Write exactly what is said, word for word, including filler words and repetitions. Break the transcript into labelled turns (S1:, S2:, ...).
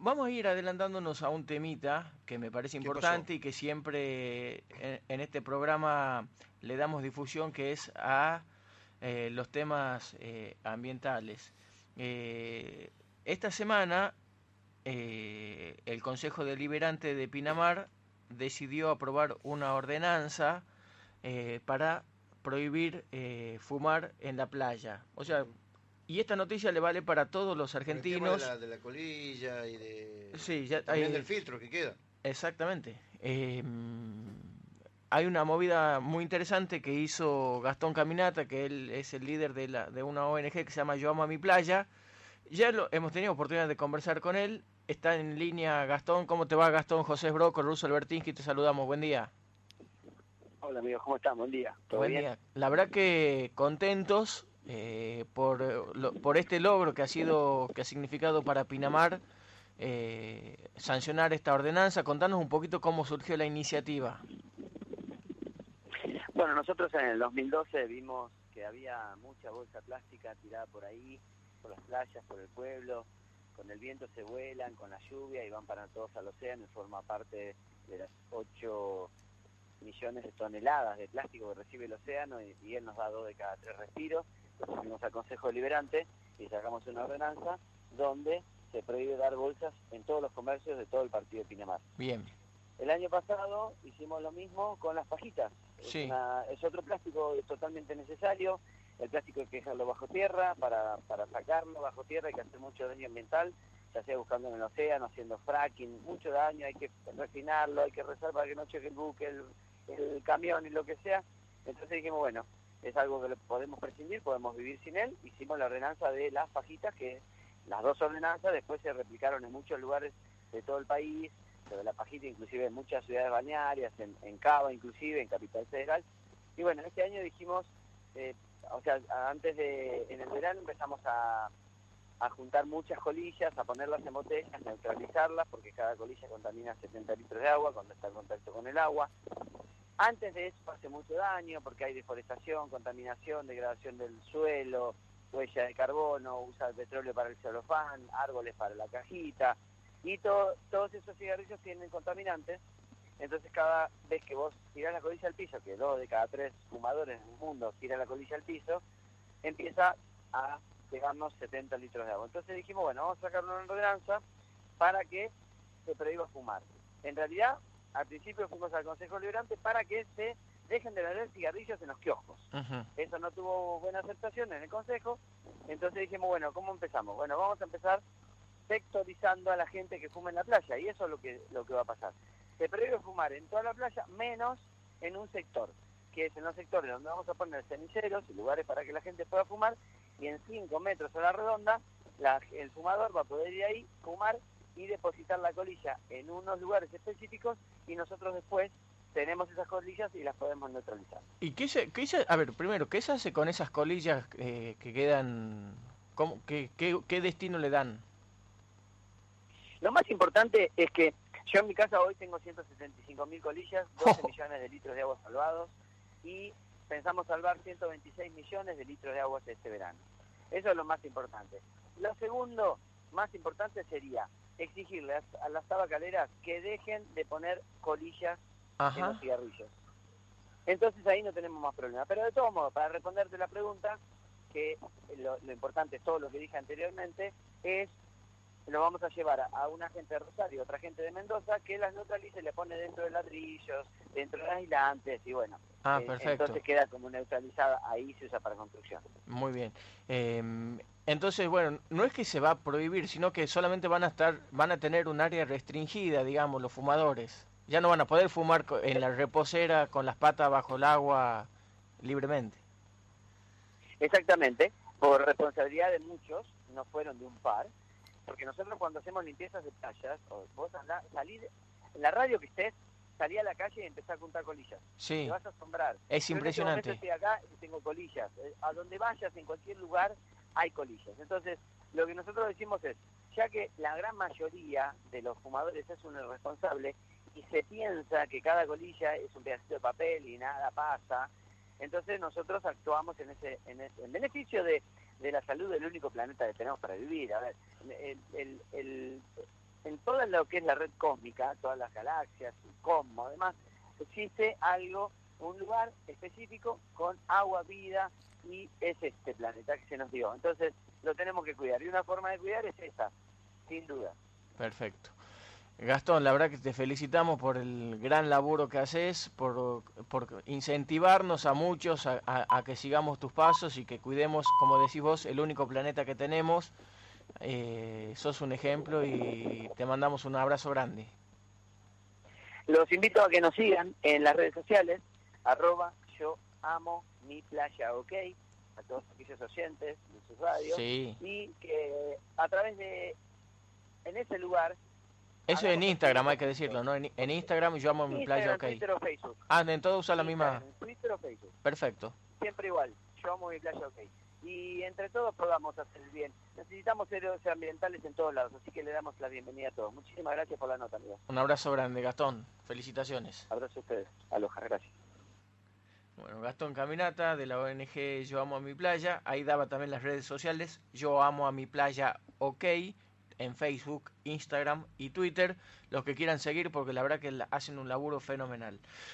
S1: vamos a ir adelantándonos a un temita que me parece
S2: ¿Qué pasó?
S1: importante y que siempre en, en este programa le damos difusión, que es a eh, los temas eh, ambientales. Eh, esta semana eh, el Consejo Deliberante de Pinamar decidió aprobar una ordenanza eh, para prohibir eh, fumar en la playa. O sea,
S2: Ujú.
S1: y esta noticia le vale para todos los
S2: Por el tema de
S1: argentinos.
S2: la, de la colilla y de
S1: Sí,
S2: y
S1: ya
S2: también del
S1: hay,
S2: filtro que queda.
S1: exactamente. Eh, hay una movida muy interesante que hizo Gastón Caminata, que él es el líder de, la, de una O N G que se llama Yo Amo a mi Playa. Ya lo, hemos tenido oportunidad de conversar con él. Está en línea Gastón. ¿Cómo te va, Gastón? José Broco, Russo Albertinsky, te saludamos. Buen día.
S3: Hola amigos, ¿cómo están? Buen día. ¿Todo
S1: Buen
S3: bien?
S1: día. La verdad que contentos eh, por, lo, por este logro que ha sido, que ha significado para Pinamar eh, sancionar esta ordenanza. Contanos un poquito cómo surgió la iniciativa.
S3: Bueno, nosotros en el dos mil doce vimos que había mucha bolsa plástica tirada por ahí, por las playas, por el pueblo. Con el viento se vuelan, con la lluvia y van para todos al océano y forma parte de las ocho millones de toneladas de plástico que recibe el océano y, y él nos da dos de cada tres respiros. Entonces fuimos al Consejo Deliberante y sacamos una ordenanza donde se prohíbe dar bolsas en todos los comercios de todo el partido de Pinamar.
S1: Bien,
S3: El año pasado hicimos lo mismo con las pajitas. Es,
S1: sí,
S3: una, es otro plástico totalmente necesario. El plástico hay que dejarlo bajo tierra. Para, para sacarlo bajo tierra hay que hacer mucho daño ambiental, ya sea buscando en el océano, haciendo fracking, mucho daño. Hay que refinarlo, hay que rezar para que no choque el buque, el, el camión y lo que sea. Entonces dijimos, bueno, es algo que podemos prescindir, podemos vivir sin él. Hicimos la ordenanza de las pajitas, que las dos ordenanzas después se replicaron en muchos lugares de todo el país, de la pajita inclusive en muchas ciudades balnearias, en, en Cava inclusive, en Capital Federal. Y bueno, este año dijimos, eh, o sea, antes de, en el verano empezamos a, a juntar muchas colillas, a ponerlas en botellas, neutralizarlas, porque cada colilla contamina setenta litros de agua cuando está en contacto con el agua. Antes de eso hace mucho daño, porque hay deforestación, contaminación, degradación del suelo, huella de carbono, usa el petróleo para el celofán, árboles para la cajita, y to, todos esos cigarrillos tienen contaminantes. Entonces cada vez que vos tirás la colilla al piso, que dos de cada tres fumadores en el mundo tiran la colilla al piso, empieza a pegarnos setenta litros de agua. Entonces dijimos, bueno, vamos a sacar una ordenanza para que se prohíba fumar. En realidad, al principio fuimos al Consejo Deliberante para que se dejen de vender cigarrillos en los kioscos.
S1: uh-huh.
S3: Eso no tuvo buena aceptación en el Consejo. Entonces dijimos, bueno, ¿cómo empezamos? Bueno, vamos a empezar sectorizando a la gente que fuma en la playa, y eso es lo que, lo que va a pasar. Se prohíbe fumar en toda la playa, menos en un sector, que es en los sectores donde vamos a poner ceniceros y lugares para que la gente pueda fumar, y en cinco metros a la redonda, la, el fumador va a poder ir ahí, fumar y depositar la colilla en unos lugares específicos, y nosotros después tenemos esas colillas y las podemos neutralizar.
S1: ¿Y qué se, qué se, a ver, primero, qué se hace con esas colillas eh, que quedan, cómo, qué, qué, qué destino le dan?
S3: Lo más importante es que yo en mi casa hoy tengo ciento setenta y cinco mil colillas, doce millones de litros de agua salvados, y pensamos salvar ciento veintiséis millones de litros de agua este verano. Eso es lo más importante. Lo segundo más importante sería exigirle a las tabacaleras que dejen de poner colillas
S1: Ajá.
S3: en los cigarrillos. Entonces ahí no tenemos más problema. Pero de todos modos, para responderte la pregunta, que lo, lo importante es todo lo que dije anteriormente, es lo vamos a llevar a, a una gente de Rosario, otra gente de Mendoza, que las neutralice y le pone dentro de ladrillos, dentro de aislantes, y bueno,
S1: Ah,
S3: eh,
S1: perfecto.
S3: entonces queda como neutralizada, ahí se usa para construcción.
S1: Muy bien. Eh, entonces, bueno, no es que se va a prohibir, sino que solamente van a estar, van a tener un área restringida, digamos, los fumadores. Ya no van a poder fumar en la reposera con las patas bajo el agua libremente.
S3: Exactamente, por responsabilidad de muchos, no fueron de un par, porque nosotros cuando hacemos limpiezas de playas, o vos andás, salí de, en la radio que estés, salí a la calle y empecé a juntar colillas.
S1: Sí.
S3: Te vas a asombrar.
S1: Es
S3: Yo
S1: impresionante.
S3: en este momento estoy acá y tengo colillas. A donde vayas, en cualquier lugar, hay colillas. Entonces, lo que nosotros decimos es, ya que la gran mayoría de los fumadores es un irresponsable y se piensa que cada colilla es un pedacito de papel y nada pasa, entonces nosotros actuamos en ese, en, ese, en beneficio de, de la salud del único planeta que tenemos para vivir. A ver, el, el, el, en lo que es la red cósmica, todas las galaxias, el cosmos, además, existe algo, un lugar específico con agua, vida, y es este planeta que se nos dio. Entonces, lo tenemos que cuidar. Y una forma de cuidar es esta, sin duda.
S1: Perfecto. Gastón, la verdad que te felicitamos por el gran laburo que haces, por, por incentivarnos a muchos a, a, a que sigamos tus pasos y que cuidemos, como decís vos, el único planeta que tenemos. Eh, sos un ejemplo y te mandamos un abrazo grande.
S3: Los invito a que nos sigan en las redes sociales, arroba yo amo mi playa, ok, a todos aquellos oyentes de sus radios,
S1: sí.
S3: Y que a través de, en ese lugar...
S1: Eso en Instagram hay que decirlo, ¿no? En, en Instagram yo amo mi playa, ok.
S3: Twitter o Facebook.
S1: Ah, en todo usa la misma...
S3: Twitter o Facebook.
S1: Perfecto.
S3: Siempre igual, yo amo mi playa, ok. Y entre todos podamos hacer el bien. Necesitamos héroes ambientales en todos lados, así que le damos la bienvenida a todos. Muchísimas gracias por la nota, amigo.
S1: Un abrazo grande, Gastón. Felicitaciones.
S3: Abrazo a ustedes. Aloha, gracias.
S1: Bueno, Gastón Caminata de la O N G Yo Amo a Mi Playa. Ahí daba también las redes sociales. Yo Amo a Mi Playa, ok. En Facebook, Instagram y Twitter. Los que quieran seguir porque la verdad que hacen un laburo fenomenal.